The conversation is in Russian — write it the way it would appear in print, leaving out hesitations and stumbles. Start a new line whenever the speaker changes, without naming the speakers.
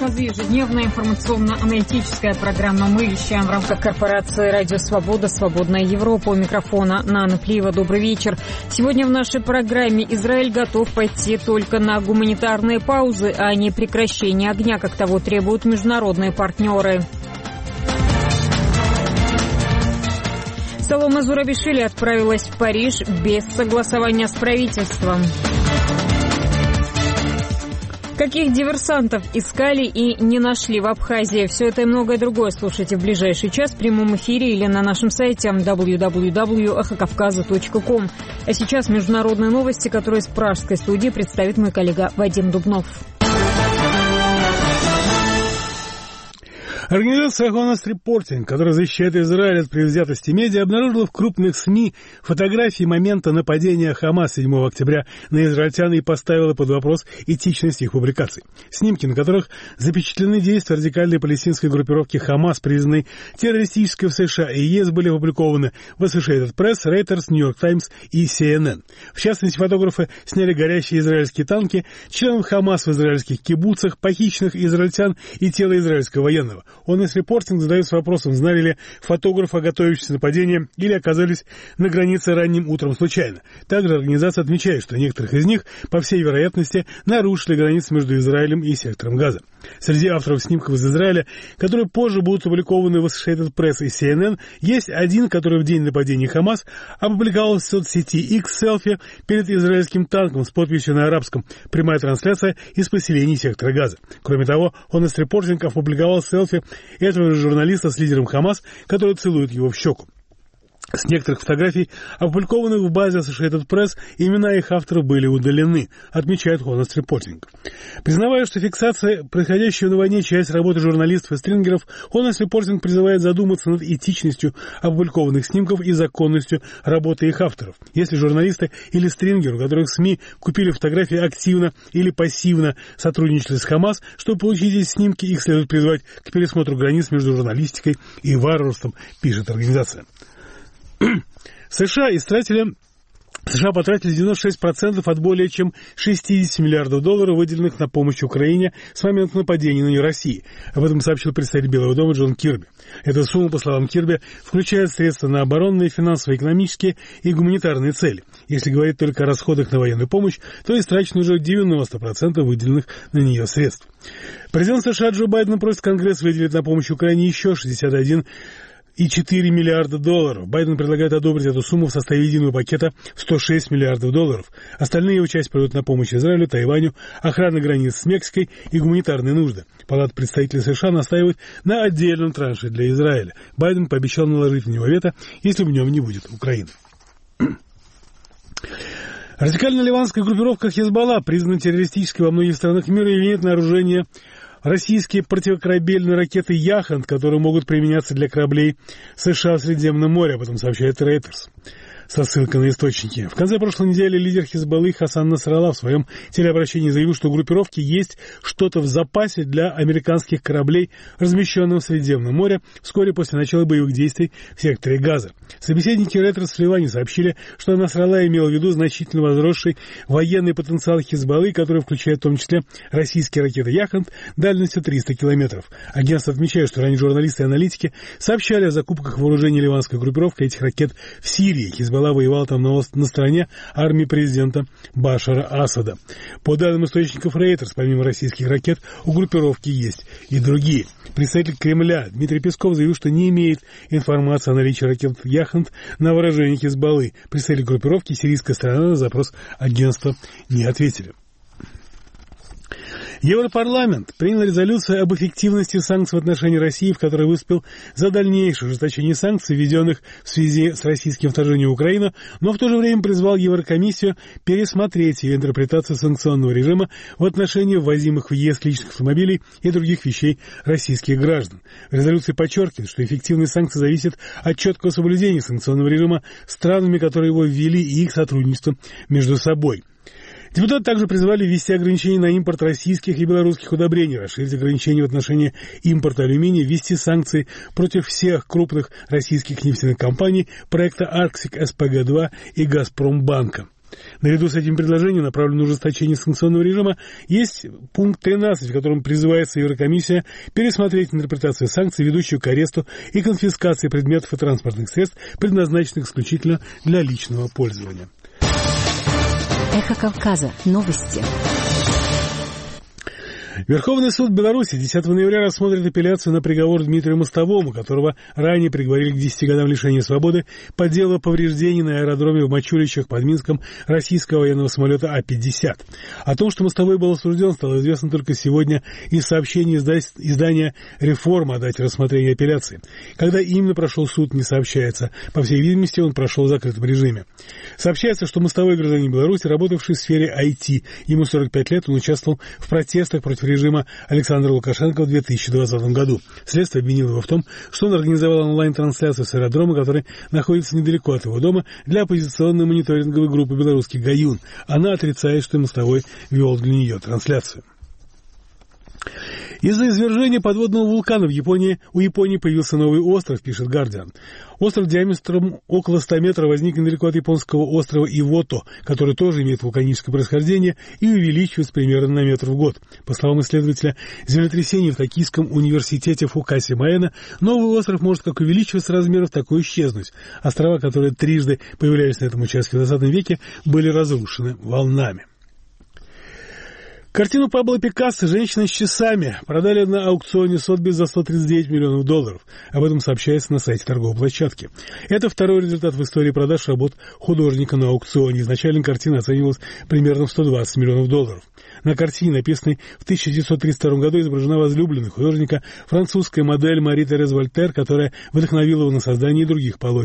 рассказы, ежедневная информационно-аналитическая программа «Мы вещаем» в рамках корпорации «Радио Свобода», «Свободная Европа». У микрофона Нана Плиева. Добрый вечер. Сегодня в нашей программе Израиль готов пойти только на гуманитарные паузы, а не прекращение огня, как того требуют международные партнеры. Салома Зурабишвили отправилась в Париж без согласования с правительством. Каких диверсантов искали и не нашли в Абхазии? Все это и многое другое слушайте в ближайший час в прямом эфире или на нашем сайте www.эхокавказа.ком. А сейчас международные новости, которые из пражской студии представит мой коллега Вадим Дубнов.
Организация Honest Reporting, которая защищает Израиль от предвзятости медиа, обнаружила в крупных СМИ фотографии момента нападения Хамас 7 октября на израильтян и поставила под вопрос этичность их публикаций. Снимки, на которых запечатлены действия радикальной палестинской группировки Хамас, признанной террористической в США и ЕС, были опубликованы в Associated Press, Reuters, New York Times и CNN. В частности, фотографы сняли горящие израильские танки, членов Хамас в израильских кибуцах, похищенных израильтян и тело израильского военного. Honest Reporting задается вопросом, знали ли фотографы о готовящемся нападении или оказались на границе ранним утром случайно. Также организация отмечает, что некоторых из них, по всей вероятности, нарушили границы между Израилем и сектором Газа. Среди авторов снимков из Израиля, которые позже будут опубликованы в Associated Press и CNN, есть один, который в день нападения Хамас опубликовал в соцсети X селфи перед израильским танком с подписью на арабском «Прямая трансляция из поселений сектора Газа». Кроме того, Honest Reporting опубликовал селфи этого же журналиста с лидером Хамас, который целует его в щеку. С некоторых фотографий, опубликованных в базе Associated Press, имена их авторов были удалены, отмечает Honest Reporting. Признавая, что фиксация происходящего на войне часть работы журналистов и стрингеров, Honest Reporting призывает задуматься над этичностью опубликованных снимков и законностью работы их авторов. Если журналисты или стрингеры, у которых СМИ купили фотографии, активно или пассивно сотрудничали с Хамас, чтобы получить эти снимки, их следует призвать к пересмотру границ между журналистикой и варварством, пишет организация. США потратили 96% от более чем 60 миллиардов долларов, выделенных на помощь Украине с момента нападения на нее России. Об этом сообщил представитель Белого дома Джон Кирби. Эта сумма, по словам Кирби, включает средства на оборонные, финансово-экономические и гуманитарные цели. Если говорить только о расходах на военную помощь, то истрачено уже 90% выделенных на нее средств. Президент США Джо Байден просит Конгресс выделить на помощь Украине еще 61,4 миллиарда долларов. Байден предлагает одобрить эту сумму в составе единого пакета в 106 миллиардов долларов. Остальные его часть пойдут на помощь Израилю, Тайваню, охране границ с Мексикой и гуманитарные нужды. Палата представителей США настаивает на отдельном транше для Израиля. Байден пообещал наложить на него вето, если в нем не будет Украины. Радикально-ливанская группировка Хизбалла признана террористической во многих странах мира и имеет на вооружении российские противокорабельные ракеты «Яхант», которые могут применяться для кораблей США в Средиземном море, об этом сообщает Reuters со ссылкой на источники. В конце прошлой недели лидер Хизбаллы Хасан Насралла в своем телеобращении заявил, что у группировки есть что-то в запасе для американских кораблей, размещенных в Средиземном море вскоре после начала боевых действий в секторе Газа. Собеседники Reuters в Ливане сообщили, что Насралла имел в виду значительно возросший военный потенциал Хизбаллы, который включает в том числе российские ракеты «Яхант» дальностью 300 километров. Агентство отмечает, что ранее журналисты и аналитики сообщали о закупках вооружений ливанской группировкой этих ракет в Сирии. Хизбалла воевала там на стороне армии президента Башара Асада. По данным источников Reuters, помимо российских ракет, у группировки есть и другие. Представитель Кремля Дмитрий Песков заявил, что не имеет информации о наличии ракет «Яхант» на вооружении Хизбаллы. Представитель группировки сирийская сторона на запрос агентства не ответили. Европарламент принял резолюцию об эффективности санкций в отношении России, в которой выступил за дальнейшее ужесточение санкций, введенных в связи с российским вторжением в Украину, но в то же время призвал Еврокомиссию пересмотреть ее интерпретацию санкционного режима в отношении ввозимых в ЕС личных автомобилей и других вещей российских граждан. В резолюции подчеркивают, что эффективность санкций зависит от четкого соблюдения санкционного режима странами, которые его ввели, и их сотрудничества между собой. Депутаты также призвали ввести ограничения на импорт российских и белорусских удобрений, расширить ограничения в отношении импорта алюминия, ввести санкции против всех крупных российских нефтяных компаний, проекта «Арктик», СПГ-2 и «Газпромбанка». Наряду с этим предложением, направленным на ужесточение санкционного режима, есть пункт 13, в котором призывается Еврокомиссия пересмотреть интерпретацию санкций, ведущую к аресту и конфискации предметов и транспортных средств, предназначенных исключительно для личного пользования.
Эхо Кавказа. Новости.
Верховный суд Беларуси 10 ноября рассмотрит апелляцию на приговор Дмитрию Мостовому, которого ранее приговорили к 10 годам лишения свободы по делу о повреждении на аэродроме в Мачулищах под Минском российского военного самолета А-50. О том, что Мостовой был осужден, стало известно только сегодня из сообщения издания «Реформа» о дате рассмотрения апелляции. Когда именно прошел суд, не сообщается. По всей видимости, он прошел в закрытом режиме. Сообщается, что Мостовой гражданин Беларуси, работавший в сфере IT. Ему 45 лет, он участвовал в протестах против режима Александра Лукашенко в 2020 году. Следствие обвинило его в том, что он организовал онлайн-трансляцию с аэродрома, который находится недалеко от его дома, для оппозиционной мониторинговой группы «Белорусский Гаюн». Она отрицает, что Мостовой вел для нее трансляцию. Из-за извержения подводного вулкана у Японии появился новый остров, пишет «Гардиан». Остров диаметром около 100 метров возник недалеко от японского острова Ивото, который тоже имеет вулканическое происхождение и увеличивается примерно на метр в год. По словам исследователя землетрясений в Токийском университете Фукаси Маэна, новый остров может как увеличиваться размеров, так и исчезнуть. Острова, которые трижды появлялись на этом участке в 20 веке, были разрушены волнами. Картину Пабло Пикассо «Женщина с часами» продали на аукционе Сотбис за $139 миллионов. Об этом сообщается на сайте торговой площадки. Это второй результат в истории продаж работ художника на аукционе. Изначально картина оценивалась примерно в $120 миллионов. На картине, написанной в 1932 году, изображена возлюбленная художника французская модель Мари Терез Вольтер, которая вдохновила его на создание других полотен.